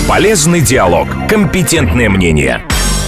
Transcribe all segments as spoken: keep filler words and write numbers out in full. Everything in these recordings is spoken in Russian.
Полезный диалог. Компетентное мнение.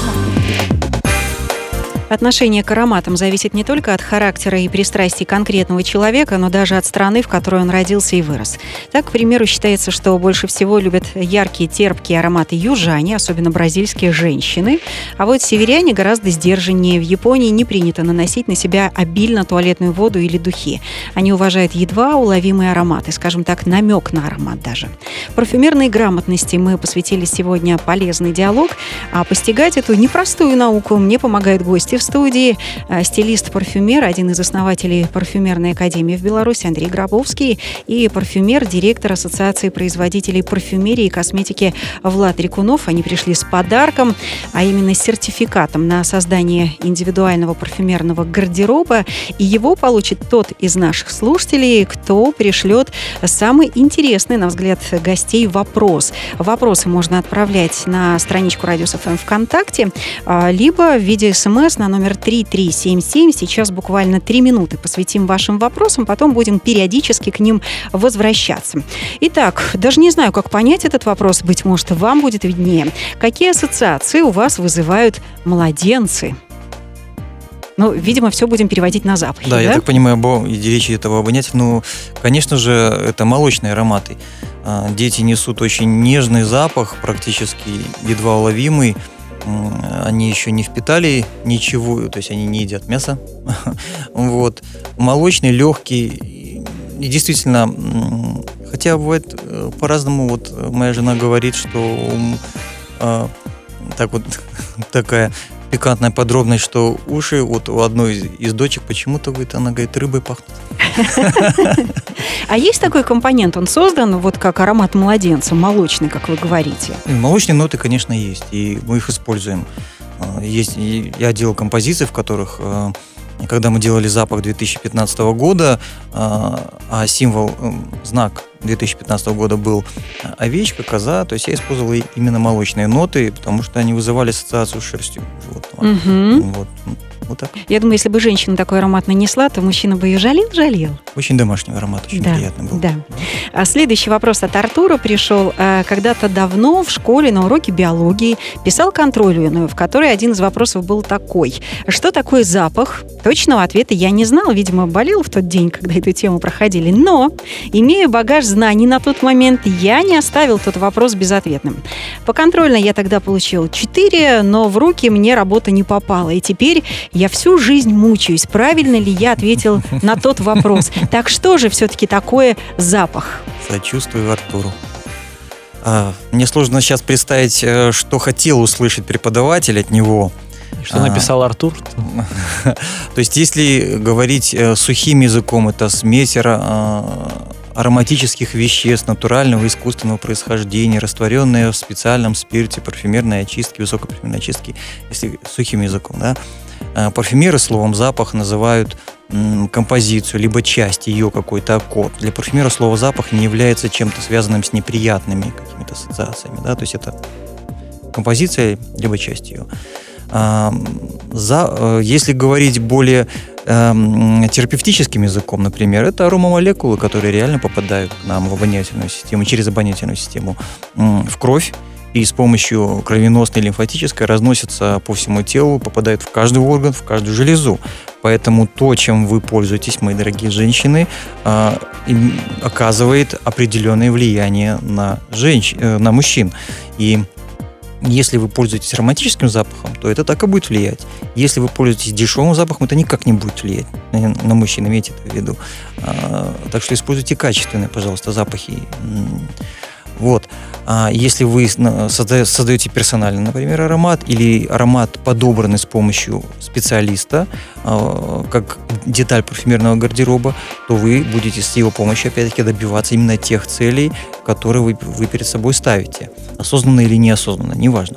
Отношение к ароматам зависит не только от характера и пристрастий конкретного человека, но даже от страны, в которой он родился и вырос. Так, к примеру, считается, что больше всего любят яркие, терпкие ароматы южане, особенно бразильские женщины. А вот северяне гораздо сдержаннее. В Японии не принято наносить на себя обильно туалетную воду или духи. Они уважают едва уловимые ароматы, скажем так, намек на аромат даже. Парфюмерной грамотности мы посвятили сегодня полезный диалог. А постигать эту непростую науку мне помогают гости в студии. Стилист-парфюмер, один из основателей парфюмерной академии в Беларуси Андрей Гробовский и парфюмер, директор Ассоциации производителей парфюмерии и косметики Влад Рекунов. Они пришли с подарком, а именно с сертификатом на создание индивидуального парфюмерного гардероба. И его получит тот из наших слушателей, кто пришлет самый интересный, на взгляд гостей, вопрос. Вопросы можно отправлять на страничку Радиус эф эм ВКонтакте, либо в виде смс на номер три три семь семь. Сейчас буквально три минуты посвятим вашим вопросам, потом будем периодически к ним возвращаться. Итак, даже не знаю, как понять этот вопрос, быть может, вам будет виднее. Какие ассоциации у вас вызывают младенцы? Ну, видимо, все будем переводить на запахи, да? Да, я так понимаю, об, речь идет об обонятельных. Ну, конечно же, это молочные ароматы. Дети несут очень нежный запах, практически едва уловимый. Они еще не впитали ничего, то есть они не едят мясо. Вот. Молочный, легкий. И действительно, хотя бывает по-разному. Вот моя жена говорит, что э, так вот такая пикантная подробность, что уши вот у одной из, из дочек почему-то, говорит, она говорит, рыбой пахнут. А есть такой компонент, он создан вот как аромат младенца, молочный, как вы говорите? Молочные ноты, конечно, есть, и мы их используем. Есть, я делал композиции, в которых, когда мы делали запах две тысячи пятнадцатого года, а символ, знак две тысячи пятнадцатого года был овечка, коза, то есть я использовал именно молочные ноты, потому что они вызывали ассоциацию с шерстью животного. Угу. Вот. Вот так. Я думаю, если бы женщина такой аромат нанесла, то мужчина бы ее жалел-жалел. Очень домашний аромат, очень да, приятный был. Да. А следующий вопрос от Артура пришел. Когда-то давно в школе на уроке биологии писал контрольную, в которой один из вопросов был такой. Что такое запах? Точного ответа я не знал. Видимо, болел в тот день, когда эту тему проходили. Но, имея багаж знаний на тот момент, я не оставил тот вопрос безответным. По контрольной я тогда получил четыре, но в руки мне работа не попала. И теперь я всю жизнь мучаюсь, правильно ли я ответил на тот вопрос. Так что же все-таки такое запах? Сочувствую Артуру. А, мне сложно сейчас представить, что хотел услышать преподаватель от него. Что написал Артур? То есть, если говорить сухим языком, это смесь ароматических веществ натурального и искусственного происхождения, растворенные в специальном спирте парфюмерной очистки, высокой парфюмерной очистки, если сухим языком, да. Парфюмеры словом запах называют м, композицию, либо часть ее, какой-то аккорд. Для парфюмера слово запах не является чем-то связанным с неприятными какими-то ассоциациями, да, то есть это композиция, либо часть ее. А, за, если говорить более э, терапевтическим языком, например, это аромамолекулы, которые реально попадают к нам в обонятельную систему, через обонятельную систему м, в кровь, и с помощью кровеносной и лимфатической разносятся по всему телу, попадают в каждый орган, в каждую железу. Поэтому то, чем вы пользуетесь, мои дорогие женщины, оказывает определенное влияние на, женщ... на мужчин. И если вы пользуетесь ароматическим запахом, то это так и будет влиять. Если вы пользуетесь дешевым запахом, это никак не будет влиять на мужчин, имейте это в виду. Так что используйте качественные, пожалуйста, запахи. Вот. А если вы создаете персональный, например, аромат, или аромат, подобранный с помощью специалиста, как деталь парфюмерного гардероба, то вы будете с его помощью, опять-таки, добиваться именно тех целей, которые вы, вы перед собой ставите. Осознанно или неосознанно, неважно.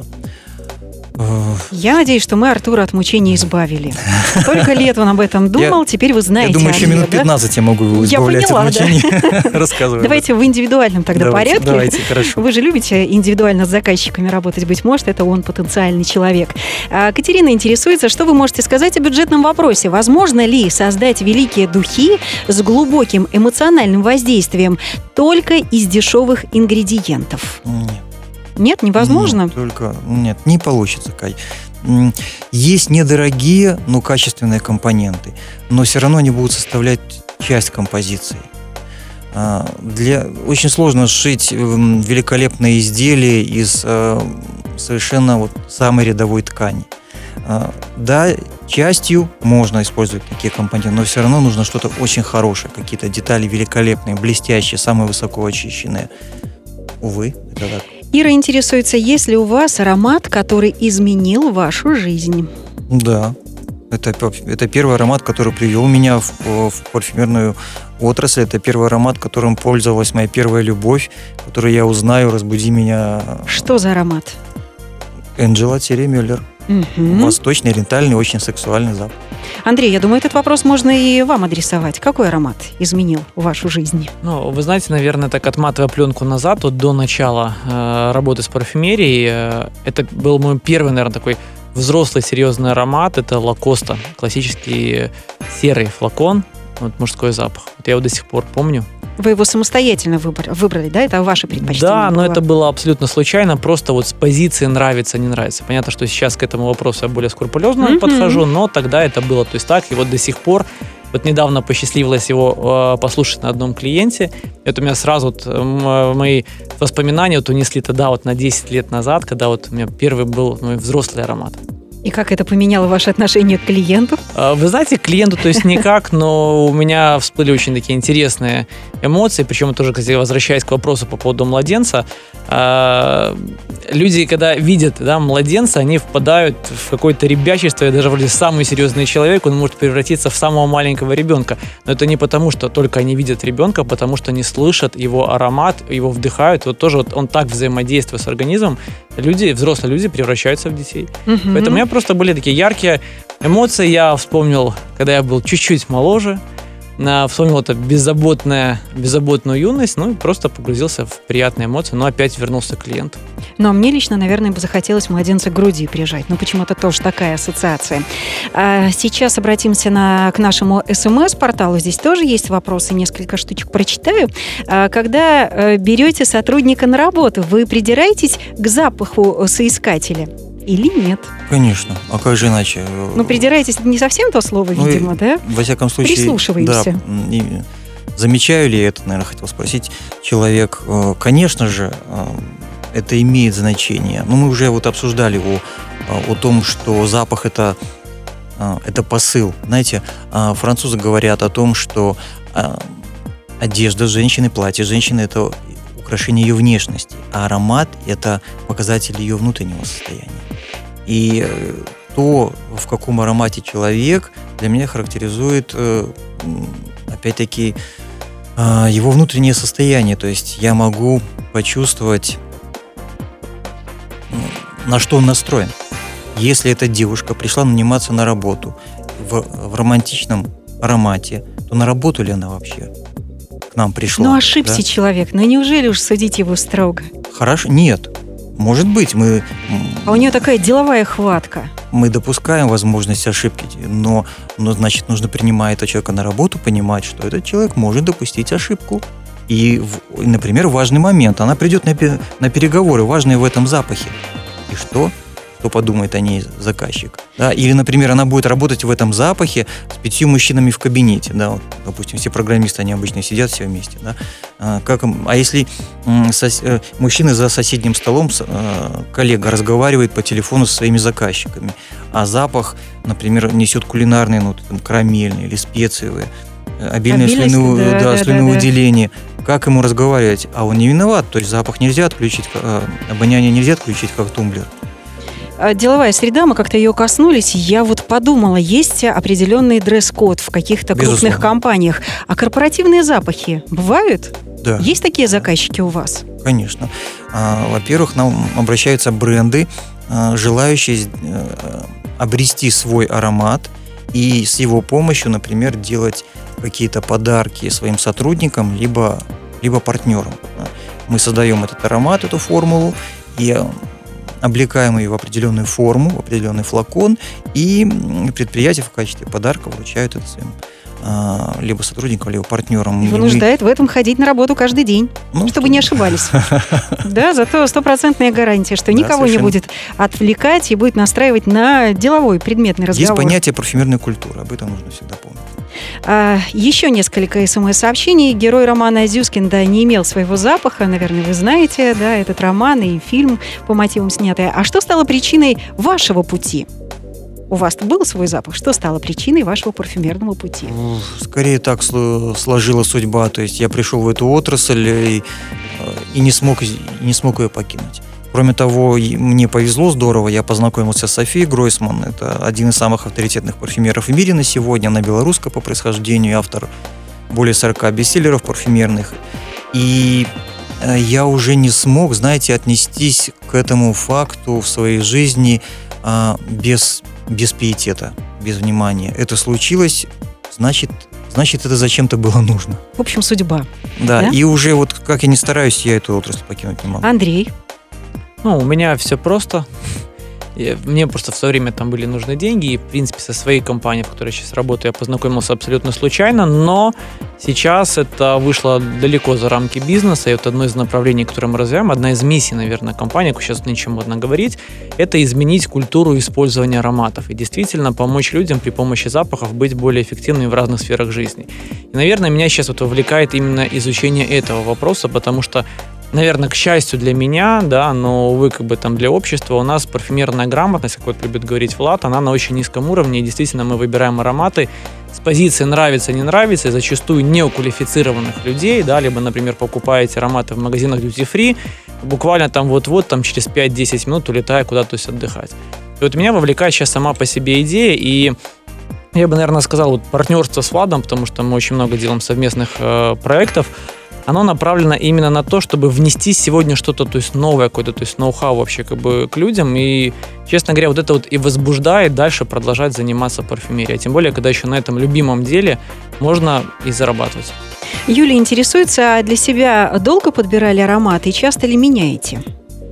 Я надеюсь, что мы Артура от мучений избавили. Сколько лет он об этом думал, я, теперь вы знаете. Я думаю, еще минут пятнадцать я могу его избавлять я поняла, от мучений. Да. Рассказывай. Давайте в индивидуальном тогда давайте, порядке. Давайте, хорошо. Вы же любите индивидуально с заказчиками работать, быть может, это он потенциальный человек. Катерина интересуется, что вы можете сказать о бюджетном вопросе. Возможно ли создать великие духи с глубоким эмоциональным воздействием только из дешевых ингредиентов? Нет. Нет, невозможно? Нет, только, нет, не получится, Кай. Есть недорогие, но качественные компоненты, но все равно они будут составлять часть композиции. Для, очень сложно сшить великолепное изделие из совершенно вот самой рядовой ткани. Да, частью можно использовать такие компоненты, но все равно нужно что-то очень хорошее, какие-то детали великолепные, блестящие, самые высоко очищенные. Увы, это так. Ира интересуется, есть ли у вас аромат, который изменил вашу жизнь? Да, это, это первый аромат, который привел меня в, в парфюмерную отрасль. Это первый аромат, которым пользовалась моя первая любовь, которую я узнаю, разбуди меня. Что за аромат? Энджела Терри Мюллер. Угу. Восточный, ориентальный, очень сексуальный запах. Андрей, я думаю, этот вопрос можно и вам адресовать. Какой аромат изменил вашу жизнь? Ну, вы знаете, наверное, так отматывая пленку назад, вот до начала э, работы с парфюмерией, э, это был мой первый, наверное, такой взрослый серьезный аромат. Это Лакоста, классический серый флакон, вот мужской запах. Вот я его до сих пор помню. Вы его самостоятельно выбрали, выбрали, да? Это ваше предпочтение? Да, было? но это было абсолютно случайно, просто вот с позиции нравится, не нравится. Понятно, что сейчас к этому вопросу я более скрупулезно mm-hmm. подхожу, но тогда это было то есть так, и вот до сих пор. Вот недавно посчастливилось его э, послушать на одном клиенте. Это у меня сразу вот, э, мои воспоминания вот унесли тогда вот на десять лет назад, когда вот у меня первый был мой взрослый аромат. И как это поменяло ваше отношение к клиенту? Вы знаете, к клиенту, то есть никак, но у меня всплыли очень такие интересные эмоции, причем тоже, кстати, возвращаясь к вопросу по поводу младенца, люди, когда видят да, младенца, они впадают в какое-то ребячество, и даже вроде самый серьезный человек, он может превратиться в самого маленького ребенка. Но это не потому, что только они видят ребенка, а потому что они слышат его аромат, его вдыхают. Вот тоже вот он так взаимодействует с организмом, люди, взрослые люди превращаются в детей. Угу. Поэтому у меня просто были такие яркие эмоции. Я вспомнил, когда я был чуть-чуть моложе, вспомнил это беззаботная, беззаботную юность, ну и просто погрузился в приятные эмоции, но опять вернулся к клиенту. Ну, а мне лично, наверное, бы захотелось младенца к груди прижать. Ну, почему-то тоже такая ассоциация. А сейчас обратимся на, к нашему СМС-порталу. Здесь тоже есть вопросы, несколько штучек прочитаю. А, когда берете сотрудника на работу, вы придираетесь к запаху соискателя? Или нет? Конечно. А как же иначе? Ну, придираетесь, не совсем то слово, ну, видимо, да? Во всяком случае... Прислушиваемся. Да, и замечаю ли это, наверное, хотел спросить человек. Конечно же, это имеет значение. Но мы уже вот обсуждали о, о том, что запах это, это посыл. Знаете, французы говорят о том, что одежда женщины, платье женщины – это украшение ее внешности, а аромат – это показатель ее внутреннего состояния. И то, в каком аромате человек, для меня характеризует, опять-таки, его внутреннее состояние. То есть я могу почувствовать, на что он настроен. Если эта девушка пришла наниматься на работу в, в романтичном аромате, то на работу ли она вообще к нам пришла? Ну, ошибся да? человек. Ну, неужели уж судить его строго? Хорошо. Нет. Может быть, мы... А у нее такая деловая хватка. Мы допускаем возможность ошибки, но, но значит, нужно, принимая этого человека на работу, понимать, что этот человек может допустить ошибку. И, например, важный момент. Она придет на, на переговоры, важные в этом запахе. И что? Что подумает о ней заказчик? Да? Или, например, она будет работать в этом запахе с пятью мужчинами в кабинете. Да? Вот, допустим, все программисты, они обычно сидят все вместе. Да? А, как, а если сос, мужчина за соседним столом, коллега, разговаривает по телефону со своими заказчиками, а запах, например, несет кулинарные ноты, там, карамельные или специевые, обильное слюну, да, да, да, слюновыделение. Да. Как ему разговаривать? А он не виноват. То есть запах нельзя отключить, обоняние нельзя отключить, как тумблер. Деловая среда, мы как-то ее коснулись. Я вот подумала, есть определенный дресс-код в каких-то крупных Безусловно. компаниях. А корпоративные запахи бывают? Да. Есть такие заказчики у вас? Конечно. Во-первых, нам обращаются бренды, желающие обрести свой аромат и с его помощью, например, делать какие-то подарки своим сотрудникам либо, либо партнерам. Мы создаем этот аромат, эту формулу, и облекаем ее в определенную форму, в определенный флакон, и предприятия в качестве подарка вручают это своим либо сотрудникам, либо партнерам. И вынуждает в этом ходить на работу каждый день, ну, чтобы не ошибались. Да, зато стопроцентная гарантия, что никого не будет отвлекать и будет настраивать на деловой предметный разговор. Есть понятие парфюмерной культуры, об этом нужно всегда помнить. А, еще несколько смс-сообщений. Герой романа Зюскинда не имел своего запаха. Наверное, вы знаете, да, этот роман и фильм по мотивам снятый. А что стало причиной вашего пути? У вас был свой запах? Что стало причиной вашего парфюмерного пути? Скорее так сложилась судьба. То есть я пришел в эту отрасль и, и не смог, не смог ее покинуть. Кроме того, мне повезло здорово, я познакомился с Софией Гройсман. Это один из самых авторитетных парфюмеров в мире на сегодня. Она белорусская по происхождению, автор более сорока бестселлеров парфюмерных. И я уже не смог, знаете, отнестись к этому факту в своей жизни а, без, без пиетета, без внимания. Это случилось, значит, значит, это зачем-то было нужно. В общем, судьба. Да, да? И уже вот как я не стараюсь, я эту отрасль покинуть не могу. Андрей? Ну, у меня все просто. Мне просто в свое время там были нужны деньги, и, в принципе, со своей компанией, в которой я сейчас работаю, я познакомился абсолютно случайно, но сейчас это вышло далеко за рамки бизнеса, и вот одно из направлений, которое мы развиваем, одна из миссий, наверное, компании, сейчас ничем модно говорить, это изменить культуру использования ароматов и действительно помочь людям при помощи запахов быть более эффективными в разных сферах жизни. И, наверное, меня сейчас вот увлекает именно изучение этого вопроса, потому что, наверное, к счастью для меня, да, но, увы, как бы там для общества, у нас парфюмерная грамотность, как вот любит говорить Влад, она на очень низком уровне, и действительно мы выбираем ароматы с позиции нравится, не нравится, и зачастую неуквалифицированных людей, да, либо, например, покупаете ароматы в магазинах duty-free, буквально там вот-вот, там через пять-десять минут улетая куда-то, то есть отдыхать. И вот меня вовлекает сейчас сама по себе идея, и я бы, наверное, сказал, вот партнерство с Владом, потому что мы очень много делаем совместных э, проектов, оно направлено именно на то, чтобы внести сегодня что-то, то есть новое какое-то, то есть ноу-хау вообще как бы к людям. И, честно говоря, вот это вот и возбуждает дальше продолжать заниматься парфюмерией. А тем более, когда еще на этом любимом деле можно и зарабатывать. Юлия интересуется, а для себя долго подбирали ароматы и часто ли меняете?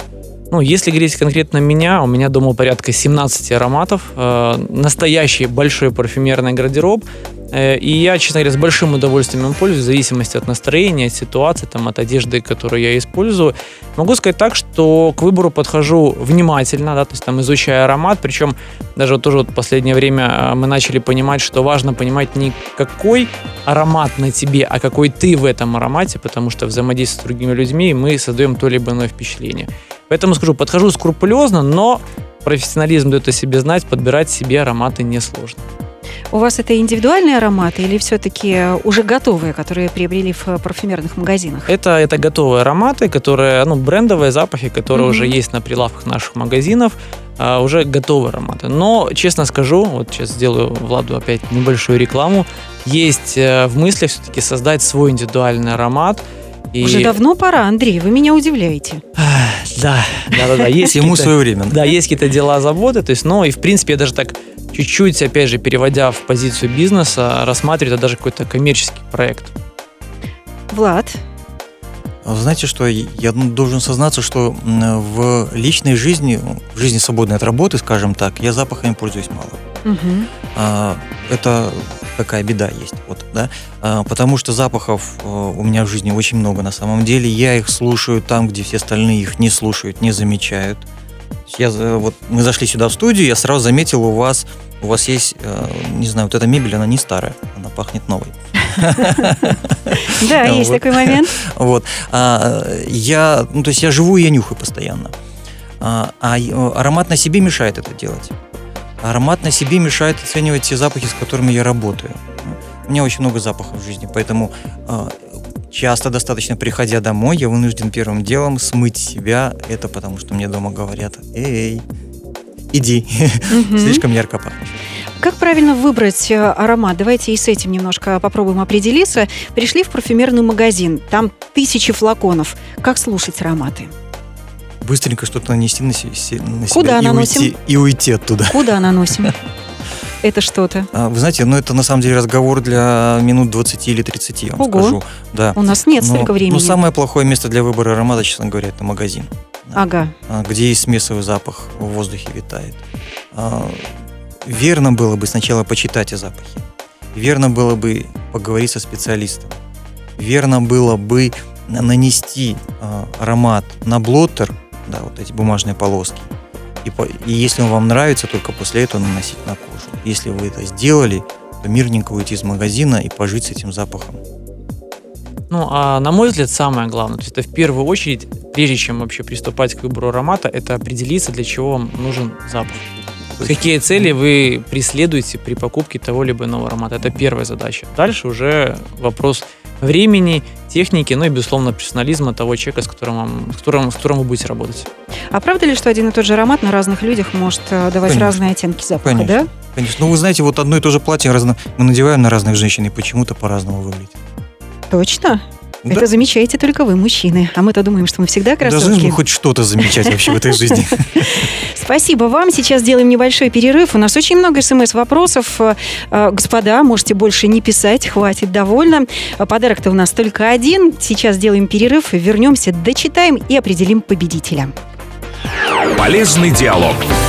Ну, если говорить конкретно меня, у меня дома порядка семнадцать ароматов, э, настоящий большой парфюмерный гардероб. Э, и я, честно говоря, с большим удовольствием им пользуюсь, в зависимости от настроения, от ситуации, там, от одежды, которую я использую. Могу сказать так, что к выбору подхожу внимательно, да, то есть там изучая аромат, причем даже вот тоже вот в последнее время мы начали понимать, что важно понимать не какой аромат на тебе, а какой ты в этом аромате, потому что взаимодействуя с другими людьми мы создаем то либо иное впечатление. Поэтому скажу, подхожу скрупулезно, но профессионализм дает о себе знать, подбирать себе ароматы несложно. У вас это индивидуальные ароматы или все-таки уже готовые, которые приобрели в парфюмерных магазинах? Это, это готовые ароматы, которые, ну, брендовые запахи, которые mm-hmm. уже есть на прилавках наших магазинов, а, уже готовые ароматы. Но, честно скажу, вот сейчас сделаю Владу опять небольшую рекламу, есть в мыслях все-таки создать свой индивидуальный аромат. И... Уже давно пора, Андрей, вы меня удивляете. Да, да, да, да. Есть ему свое время. Да, есть какие-то дела, заботы, то есть, ну, и в принципе я даже так чуть-чуть, опять же, переводя в позицию бизнеса, рассматриваю это даже какой-то коммерческий проект. Влад? Знаете что, я должен сознаться, что в личной жизни, в жизни свободной от работы, скажем так, я запахами пользуюсь мало. Угу. Это такая беда есть, вот, да, потому что запахов у меня в жизни очень много на самом деле, я их слушаю там, где все остальные их не слушают, не замечают. Я, вот, мы зашли сюда в студию, я сразу заметил, у вас, у вас есть, не знаю, вот эта мебель, она не старая, она пахнет новой. Да, есть такой момент. Вот. Я, ну, то есть я живу и я нюхаю постоянно. А аромат на себе мешает это делать. Аромат на себе мешает оценивать те запахи, с которыми я работаю. У меня очень много запахов в жизни, поэтому часто достаточно, приходя домой, я вынужден первым делом смыть себя. Это потому, что мне дома говорят: эй, иди, слишком ярко пахнешь. Как правильно выбрать аромат? Давайте и с этим немножко попробуем определиться. Пришли в парфюмерный магазин, там тысячи флаконов. Как слушать ароматы? Быстренько что-то нанести на себя, на Куда себя и, наносим? уйти, и уйти оттуда. Куда наносим? Это что-то? Вы знаете, ну это на самом деле разговор для минут двадцати или тридцати, я вам Ого. скажу. Да. У нас нет но, столько времени. Но самое плохое место для выбора аромата, честно говоря, это магазин. Ага. Где есть смесовый запах, в воздухе витает. Верно было бы сначала почитать о запахе. Верно было бы поговорить со специалистом. Верно было бы нанести э, аромат на блоттер, да, вот эти бумажные полоски. И, по, и если он вам нравится, только после этого наносить на кожу. Если вы это сделали, то мирненько уйти из магазина и пожить с этим запахом. Ну, а на мой взгляд, самое главное, то есть это в первую очередь, прежде чем вообще приступать к выбору аромата, это определиться, для чего вам нужен запах. Какие цели вы преследуете при покупке того либо иного аромата. Это первая задача. Дальше уже вопрос времени, техники, ну и, безусловно, персонализма того человека, с которым, вам, с которым, с которым вы будете работать. А правда ли, что один и тот же аромат на разных людях может давать Конечно. разные оттенки запаха, Конечно. да? Конечно. Ну, вы знаете, вот одно и то же платье разно... мы надеваем на разных женщин, и почему-то по-разному выглядит. Точно? Да. Это замечаете только вы, мужчины. А мы-то думаем, что мы всегда красотки. Должны мы хоть что-то замечать вообще в этой жизни. Спасибо вам. Сейчас делаем небольшой перерыв. У нас очень много смс-вопросов. Господа, можете больше не писать. Хватит, довольно. Подарок-то у нас только один. Сейчас делаем перерыв. Вернемся, дочитаем и определим победителя. Полезный диалог.